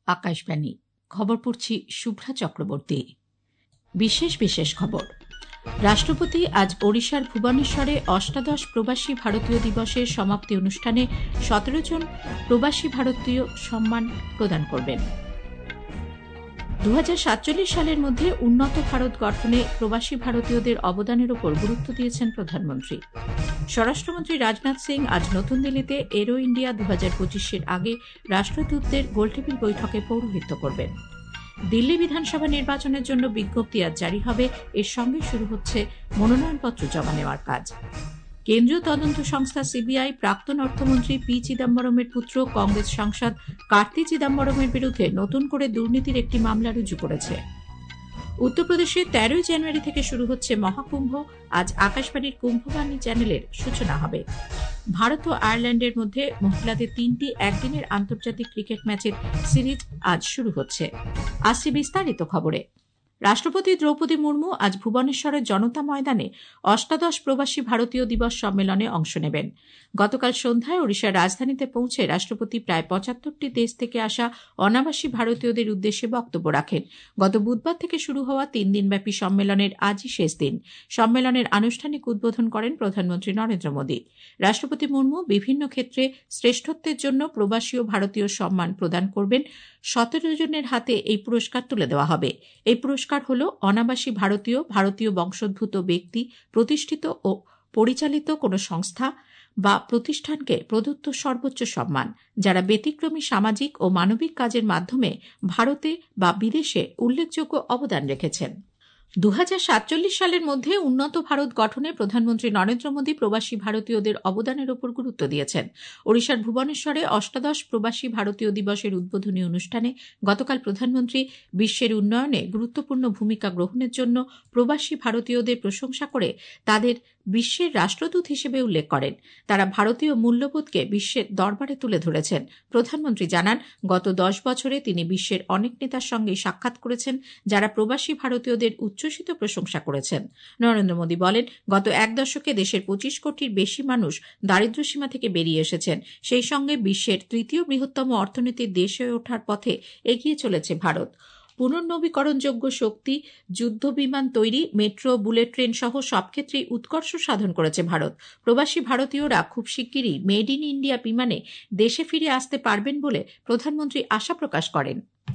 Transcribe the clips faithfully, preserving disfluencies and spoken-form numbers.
আকাশবাণী খবর পড়ছি শুভ্রা চক্রবর্তী। বিশেষ বিশেষ খবর। রাষ্ট্রপতি আজ ওড়িশার ভুবনেশ্বরে অষ্টাদশ প্রবাসী ভারতীয় দিবসের সমাপ্তি অনুষ্ঠানে সতেরো জন প্রবাসী ভারতীয় সম্মান প্রদান করবেন। দু হাজার সাতচল্লিশ সালের মধ্যে উন্নত ভারত গঠনে প্রবাসী ভারতীয়দের অবদানের উপর গুরুত্ব দিয়েছেন প্রধানমন্ত্রী। স্বরাষ্ট্রমন্ত্রী রাজনাথ সিং আজ নতুন দিল্লিতে এরো ইন্ডিয়া দু হাজার পঁচিশের আগে রাষ্ট্রদূতদের গোলটেবিল বৈঠকে পৌরোহিত্য করবেন। দিল্লি বিধানসভা নির্বাচনের জন্য বিজ্ঞপ্তি আজ জারি হবে। এর সঙ্গে শুরু হচ্ছে মনোনয়নপত্র জমা নেওয়ার কাজ। কেন্দ্রীয় তদন্ত সংস্থা সিবিআই প্রাক্তন অর্থমন্ত্রী পি চিদম্বরমের পুত্র কংগ্রেস সাংসদ কার্তি চিদম্বরমের বিরুদ্ধে নতুন করে দুর্নীতির একটি মামলা রুজু করেছে। উত্তরপ্রদেশে তেরোই জানুয়ারি থেকে শুরু হচ্ছে মহাকুম্ভ। আজ আকাশবাণীর কুম্ভবাণী চ্যানেলের সূচনা হবে। ভারত ও আয়ারল্যান্ডের মধ্যে মহিলাদের তিনটি একদিনের আন্তর্জাতিক ক্রিকেট ম্যাচের সিরিজ আজ শুরু হচ্ছে। আসছে বিস্তারিত খবরে। রাষ্ট্রপতি দ্রৌপদী মুর্মু আজ ভুবনেশ্বরের জনতা ময়দানে অষ্টাদশ প্রবাসী ভারতীয় দিবস সম্মেলনে অংশ নেবেন। গতকাল সন্ধ্যায় ওড়িশার রাজধানীতে পৌঁছে রাষ্ট্রপতি প্রায় পঁচাত্তরটি দেশ থেকে আসা অনাবাসী ভারতীয়দের উদ্দেশ্যে বক্তব্য রাখেন। গত বুধবার থেকে শুরু হওয়া তিন দিনব্যাপী সম্মেলনের আজই শেষ দিন। সম্মেলনের আনুষ্ঠানিক উদ্বোধন করেন প্রধানমন্ত্রী নরেন্দ্র মোদী। রাষ্ট্রপতি মুর্মু বিভিন্ন ক্ষেত্রে শ্রেষ্ঠত্বের জন্য প্রবাসী ও ভারতীয় সম্মান প্রদান করবেন। সতেরো জনের হাতে এই পুরস্কার তুলে দেওয়া হবে। এই পুরস্কার হল অনাবাসী ভারতীয়, ভারতীয় বংশোদ্ভূত ব্যক্তি, প্রতিষ্ঠিত ও পরিচালিত কোনো সংস্থা বা প্রতিষ্ঠানকে প্রদত্ত সর্বোচ্চ সম্মান, যারা ব্যতিক্রমী সামাজিক ও মানবিক কাজের মাধ্যমে ভারতে বা বিদেশে উল্লেখযোগ্য অবদান রেখেছেন। দু হাজার সাতচল্লিশ সালের মধ্যে উন্নত ভারত গঠনে প্রধানমন্ত্রী নরেন্দ্র মোদী প্রবাসী ভারতীয়দের অবদানের উপর গুরুত্ব দিয়েছেন। ওড়িশার ভুবনেশ্বরে অষ্টাদশ প্রবাসী ভারতীয় দিবসের উদ্বোধনী অনুষ্ঠানে গতকাল প্রধানমন্ত্রী বিশ্বের উন্নয়নে গুরুত্বপূর্ণ ভূমিকা গ্রহণের জন্য প্রবাসী ভারতীয়দের প্রশংসা করে তাদের বিশ্বের রাষ্ট্রদূত হিসেবে উল্লেখ করেন। তারা ভারতীয় মূল্যবোধকে বিশ্বের দরবারে তুলে ধরেছেন। প্রধানমন্ত্রী জানান, গত দশ বছরে তিনি বিশ্বের অনেক নেতার সঙ্গে সাক্ষাৎ করেছেন, যারা প্রবাসী ভারতীয়দের উচ্ছ্বসিত প্রশংসা করেছেন। নরেন্দ্র মোদী বলেন, গত এক দশকে দেশের পঁচিশ কোটির বেশি মানুষ দারিদ্র্যসীমা থেকে বেরিয়ে এসেছেন। সেই সঙ্গে বিশ্বের তৃতীয় বৃহত্তম অর্থনীতির দেশ হয়ে ওঠার পথে এগিয়ে চলেছে ভারত। পুনর্নবীকরণযোগ্য শক্তি, যুদ্ধ বিমান তৈরি, মেট্রো, বুলেট ট্রেন সহ সব ক্ষেত্রেই উৎকর্ষ সাধন করেছে ভারত। প্রবাসী ভারতীয়রা খুব শিগগিরই মেড ইন ইন্ডিয়া বিমানে দেশে ফিরে আসতে পারবেন বলে প্রধানমন্ত্রী আশা প্রকাশ করেন।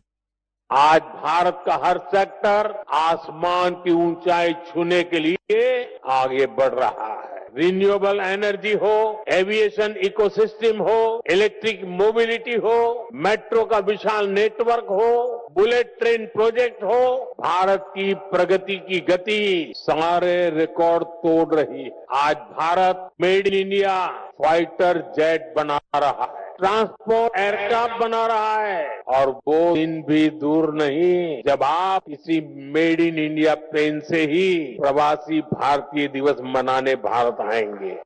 आज भारत का हर सेक्टर आसमान की ऊंचाई छूने के लिए आगे बढ़ रहा है। रिन्यूएबल एनर्जी हो, एविएशन इकोसिस्टम हो, इलेक्ट्रिक मोबिलिटी हो, मेट्रो का विशाल नेटवर्क हो, बुलेट ट्रेन प्रोजेक्ट हो, भारत की प्रगति की गति सारे रिकॉर्ड तोड़ रही है। आज Bharat made in India fighter jet बना रहा है, ट्रांसपोर्ट एयरक्राफ्ट बना रहा है, और वो दिन भी दूर नहीं जब आप किसी मेड इन इंडिया प्लेन से ही प्रवासी भारतीय दिवस मनाने भारत आएंगे।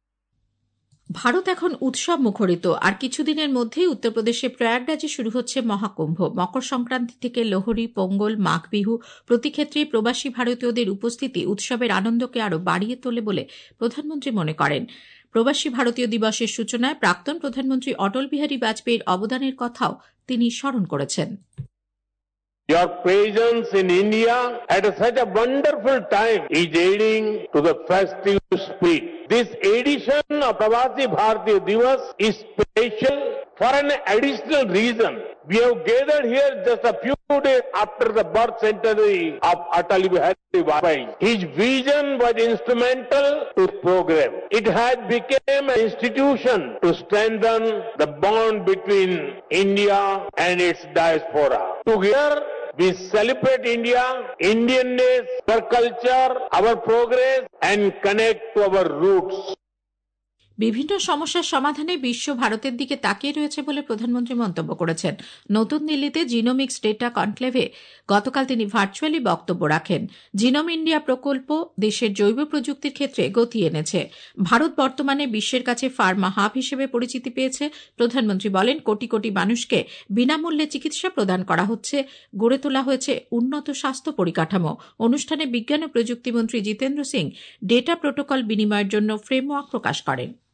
ভারত এখন উৎসব মুখরিত। আর কিছুদিনের মধ্যেই উত্তরপ্রদেশে প্রয়াগরাজে শুরু হচ্ছে মহাকুম্ভ। মকর সংক্রান্তি থেকে লোহড়ী, পোঙ্গল, মাঘ বিহু প্রতি ক্ষেত্রেই প্রবাসী ভারতীয়দের উপস্থিতি উৎসবের আনন্দকে আরও বাড়িয়ে তোলে বলে প্রধানমন্ত্রী মনে করেন। প্রবাসী ভারতীয় দিবসের সূচনায় প্রাক্তন প্রধানমন্ত্রী অটল বিহারী বাজপেয়ীর অবদানের কথাও তিনি স্মরণ করেছেন। Your presence in India at such a wonderful time is aiding to the festive spirit. This edition of Pravasi Bharatiya Divas is special for an additional reason. We have gathered here just a few days after the birth centenary of Atal Bihari Vajpayee. His vision was instrumental to program. It has become an institution to strengthen the bond between India and its diaspora. Together, we celebrate India, Indianness, our culture, our progress, and connect to our roots. বিভিন্ন সমস্যার সমাধানে বিশ্ব ভারতের দিকে তাকিয়ে রয়েছে বলে প্রধানমন্ত্রী মন্তব্য করেছেন। নতুন দিল্লিতে জিনোমিক্স ডেটা কনক্লেভে গতকাল তিনি ভার্চুয়ালি বক্তব্য রাখেন। জিনোম ইন্ডিয়া প্রকল্প দেশের জৈব প্রযুক্তির ক্ষেত্রে গতি এনেছে। ভারত বর্তমানে বিশ্বের কাছে ফার্মা হাব হিসেবে পরিচিতি পেয়েছে। প্রধানমন্ত্রী বলেন, কোটি কোটি মানুষকে বিনামূল্যে চিকিৎসা প্রদান করা হচ্ছে, গড়ে তোলা হয়েছে উন্নত স্বাস্থ্য পরিকাঠামো। অনুষ্ঠানে বিজ্ঞান ও প্রযুক্তিমন্ত্রী জিতেন্দ্র সিং ডেটা প্রোটোকল বিনিময়ের জন্য ফ্রেমওয়ার্ক প্রকাশ করেন।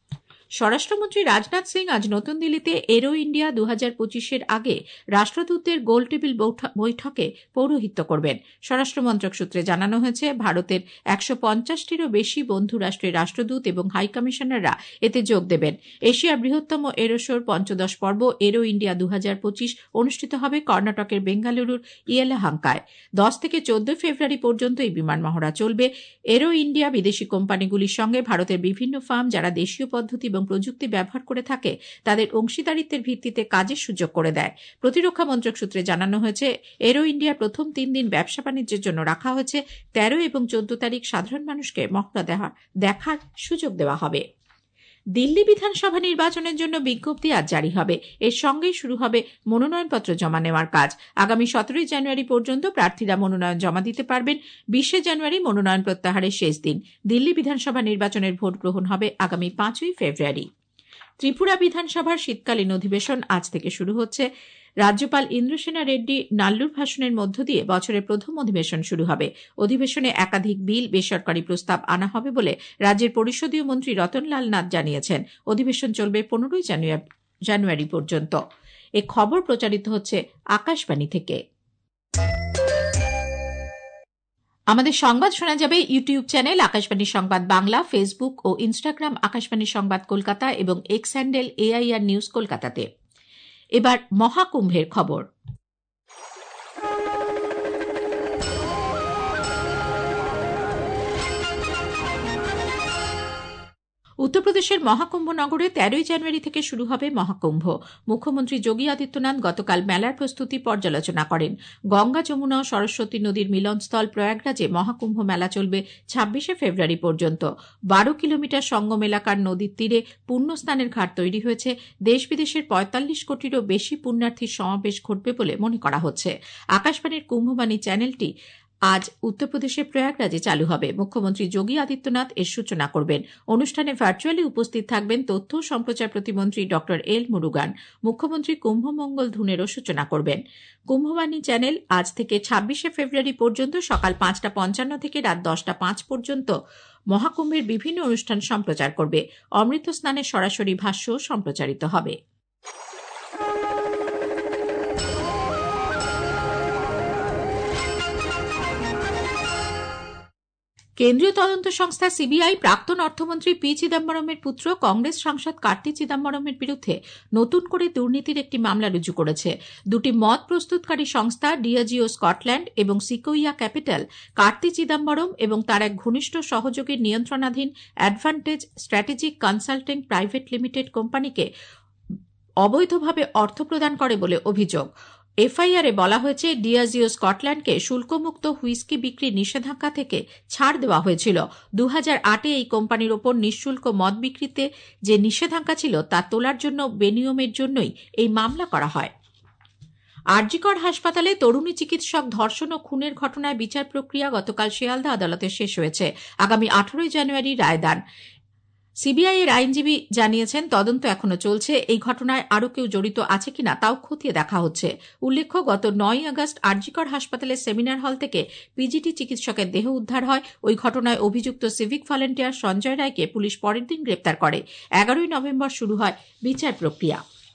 স্বরাষ্ট্রমন্ত্রী রাজনাথ সিং আজ নতুন দিল্লিতে এরো ইন্ডিয়া দু হাজার পঁচিশের আগে রাষ্ট্রদূতদের গোল টেবিল বৈঠকে পৌরোহিত্য করবেন। স্বরাষ্ট্র মন্ত্রক সূত্রে জানানো হয়েছে, ভারতের একশো পঞ্চাশটিরও বেশি বন্ধু রাষ্ট্রের রাষ্ট্রদূত এবং হাই কমিশনাররা এতে যোগ দেবেন। এশিয়ার বৃহত্তম এরো শোর পঞ্চদশ পর্ব এরো ইন্ডিয়া দু হাজার পঁচিশ অনুষ্ঠিত হবে কর্ণাটকের বেঙ্গালুরুর ইয়েলাহাঙ্কায়। দশ থেকে চোদ্দ ফেব্রুয়ারি পর্যন্ত এই বিমান মহড়া চলবে। এরো ইন্ডিয়া বিদেশি কোম্পানিগুলির সঙ্গে ভারতের বিভিন্ন ফার্ম যারা দেশীয় পদ্ধতি এবং প্রযুক্তি ব্যবহার করে থাকে তাদের অংশীদারিত্বের ভিত্তিতে কাজের সুযোগ করে দেয়। প্রতিরক্ষা মন্ত্রক সূত্রে জানানো হয়েছে, এরো ইন্ডিয়ার প্রথম তিন দিন ব্যবসা বাণিজ্যের জন্য রাখা হয়েছে। তেরো এবং চোদ্দ তারিখ সাধারণ মানুষকে মহড়া দেখার সুযোগ দেওয়া হবে। দিল্লি বিধানসভা নির্বাচনের জন্য বিজ্ঞপ্তি আজ জারি হবে। এর সঙ্গেই শুরু হবে মনোনয়নপত্র জমা নেওয়ার কাজ। আগামী সতেরোই জানুয়ারি পর্যন্ত প্রার্থীরা মনোনয়ন জমা দিতে পারবেন। বিশে জানুয়ারি মনোনয়ন প্রত্যাহারের শেষ দিন। দিল্লি বিধানসভা নির্বাচনের ভোট গ্রহণ হবে আগামী পাঁচই ফেব্রুয়ারি। ত্রিপুরা বিধানসভার শীতকালীন অধিবেশন আজ থেকে শুরু হচ্ছে। রাজ্যপাল ইন্দ্রসেনা রেড্ডি নাল্লুর ভাষণের মধ্য দিয়ে বছরের প্রথম অধিবেশন শুরু হবে। অধিবেশনে একাধিক বিল, বেসরকারি প্রস্তাব আনা হবে বলে রাজ্যের পরিষদীয় মন্ত্রী রতনলাল নাথ জানিয়েছেন। অধিবেশন চলবে পনেরোই জানুয়ারি পর্যন্ত। এ খবর প্রচারিত হচ্ছে আকাশবাণী থেকে। আমাদের সংবাদ শোনা যাবে ইউটিউব চ্যানেল আকাশবাণী সংবাদ বাংলা, ফেসবুক ও ইনস্টাগ্রাম আকাশবাণী সংবাদ কলকাতা এবং এক্স হ্যান্ডেল এআইআর নিউজ কলকাতাতে। এবার মহাকুম্ভের খবর। উত্তরপ্রদেশের মহাকুম্ভ নগরে তেরোই জানুয়ারি থেকে শুরু হবে মহাকুম্ভ। মুখ্যমন্ত্রী যোগী আদিত্যনাথ গতকাল মেলার প্রস্তুতি পর্যালোচনা করেন। গঙ্গা, যমুনা ও সরস্বতী নদীর মিলনস্থল প্রয়াগরাজে মহাকুম্ভ মেলা চলবে ছাব্বিশে ফেব্রুয়ারি পর্যন্ত। বারো কিলোমিটার সঙ্গম এলাকার নদীর তীরে পুণ্যস্নানের ঘাট তৈরি হয়েছে। দেশ বিদেশের পঁয়তাল্লিশ কোটিরও বেশি পুণ্যার্থীর সমাবেশ ঘটবে বলে মনে করা হচ্ছে। আকাশবাণীর কুম্ভবাণী চ্যানেলটি আজ উত্তরপ্রদেশের প্রয়াগরাজে চালু হবে। মুখ্যমন্ত্রী যোগী আদিত্যনাথ এর সূচনা করবেন। অনুষ্ঠানে ভার্চুয়ালি উপস্থিত থাকবেন তথ্য ও সম্প্রচার প্রতিমন্ত্রী ড এল মুরুগান। মুখ্যমন্ত্রী কুম্ভমঙ্গল ধুনেরও সূচনা করবেন। কুম্ভবাণী চ্যানেল আজ থেকে ছাব্বিশে ফেব্রুয়ারি পর্যন্ত সকাল পাঁচটা পঞ্চান্ন থেকে রাত দশটা পাঁচ পর্যন্ত মহাকুম্ভের বিভিন্ন অনুষ্ঠান সম্প্রচার করবে। অমৃত স্নানের সরাসরি ভাষ্য সম্প্রচারিত হবে। কেন্দ্রীয় তদন্ত সংস্থা সিবিআই প্রাক্তন অর্থমন্ত্রী পি চিদম্বরমের পুত্র কংগ্রেস সাংসদ কার্তি চিদম্বরমের বিরুদ্ধে নতুন করে দুর্নীতির একটি মামলা রুজু করেছে। দুটি মদ প্রস্তুতকারী সংস্থা ডিয়াজিও স্কটল্যান্ড এবং সিকোইয়া ক্যাপিটাল কার্তি চিদম্বরম এবং তার এক ঘনিষ্ঠ সহযোগীর নিয়ন্ত্রণাধীন advantage strategic consulting private limited কোম্পানিকে অবৈধভাবে অর্থ প্রদান করে বলে অভিযোগ। এফআইআরে বলা হয়েছে, ডিয়াজিও স্কটল্যান্ডকে শুল্কমুক্ত হুইস্কি বিক্রির নিষেধাজ্ঞা থেকে ছাড় দেওয়া হয়েছিল। দু হাজার আটে এই কোম্পানির ওপর নিঃশুল্ক মদ বিক্রিতে যে নিষেধাজ্ঞা ছিল তা তোলার জন্য বেনিয়মের জন্যই এই মামলা করা হয়। আরজিকর হাসপাতালে তরুণী চিকিৎসক ধর্ষণ ও খুনের ঘটনায় বিচার প্রক্রিয়া গতকাল শিয়ালদা আদালতে শেষ হয়েছে। আগামী আঠারোই জানুয়ারি রায়দান। সিবিআই এর আইনজীবী জানিয়েছেন, তদন্ত এখনো চলছে। এই ঘটনায় আরও কেউ জড়িত আছে কিনা তাও খতিয়ে দেখা হচ্ছে। উল্লেখ্য, গত নয় আগস্ট আরজিকর হাসপাতালের সেমিনার হল থেকে পিজিটি চিকিৎসকের দেহ উদ্ধার হয়। ওই ঘটনায় অভিযুক্ত সিভিক ভলেন্টিয়ার সঞ্জয় রায়কে পুলিশ পরের দিন গ্রেপ্তার করে। এগারোই নভেম্বর শুরু হয় বিচার প্রক্রিয়া।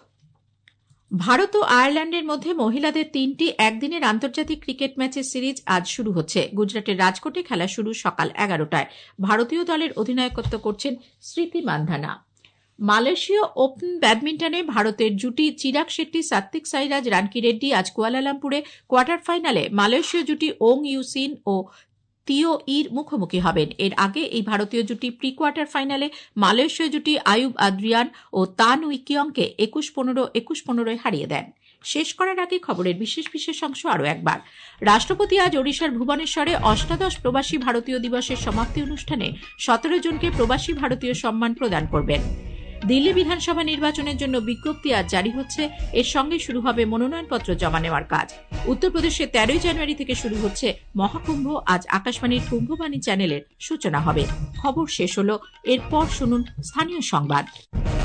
ভারত ও আয়ারল্যান্ডের মধ্যে মহিলাদের তিনটি একদিনের আন্তর্জাতিক ক্রিকেট ম্যাচের সিরিজ আজ শুরু হচ্ছে। গুজরাটের রাজকোটে খেলা শুরু সকাল এগারোটায়। ভারতীয় দলের অধিনায়কত্ব করছেন স্মৃতি মান্ধানা। মালয়েশীয় ওপেন ব্যাডমিন্টনে ভারতের জুটি চিরাগ শেট্টি, সাত্বিক সাইরাজ, রানকিরেড্ডি আজ কুয়ালালামপুরে কোয়ার্টার ফাইনালে মালয়েশীয় জুটি ওং ইউসিন ও তিও ইর মুখোমুখি হবেন। এর আগে এই ভারতীয় জুটি প্রি কোয়ার্টার ফাইনালে মালয়েশীয় জুটি আয়ুব আদ্রিয়ান ও তান উইকিয়ংকে একুশ পনেরো একুশ পনেরোয় হারিয়ে দেন। শেষ করার আগে খবরের বিশেষ বিশেষ অংশ আরও একবার। রাষ্ট্রপতি আজ ওড়িশার ভুবনেশ্বরে অষ্টাদশ প্রবাসী ভারতীয় দিবসের সমাপ্তি অনুষ্ঠানে সতেরো জনকে প্রবাসী ভারতীয় সম্মান প্রদান করবেন। দিল্লি বিধানসভা নির্বাচনের জন্য বিজ্ঞপ্তি আজ জারি হচ্ছে। এর সঙ্গে শুরু হবে মনোনয়নপত্র জমা নেওয়ার কাজ। উত্তরপ্রদেশে তেরোই জানুয়ারি থেকে শুরু হচ্ছে মহাকুম্ভ। আজ আকাশবাণীর কুম্ভবাণী চ্যানেলের সূচনা হবে। খবর শেষ হল। এরপর শুনুন স্থানীয় সংবাদ।